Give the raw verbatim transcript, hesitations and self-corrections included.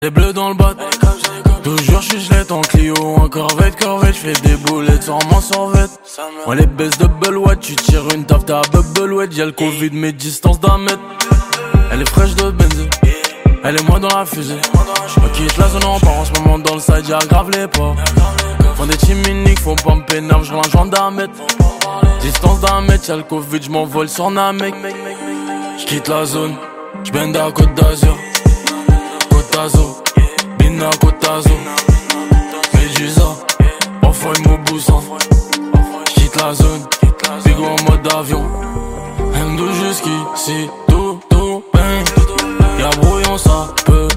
Les bleus dans le bat, toujours je suis gelette en Clio, en corvette, corvette, j'fais des boulettes sur mon sorvette. Moi les baisses de Belouette, tu tires une taf, t'as Belouette, y'a le Covid, mes distances d'un mètre. Elle est fraîche de benzé, elle est moi dans la fusée. J'me quitte la zone en part en ce moment dans le side, j'aggrave les pas. Font des chiminiques, faut pas me pénal, j'roule un joint d'un mètre. Distance d'un mètre, y'a le Covid, j'm'envole sur Namek. J'quitte la zone, j'bende à Côte d'Azur. Côte Bina Côte Médusa, parfois il m'oboussa. J'quitte la zone, bigo en mode avion. M deux jusqu'ici, tout, tout, bang. Y'a brouillon, ça peut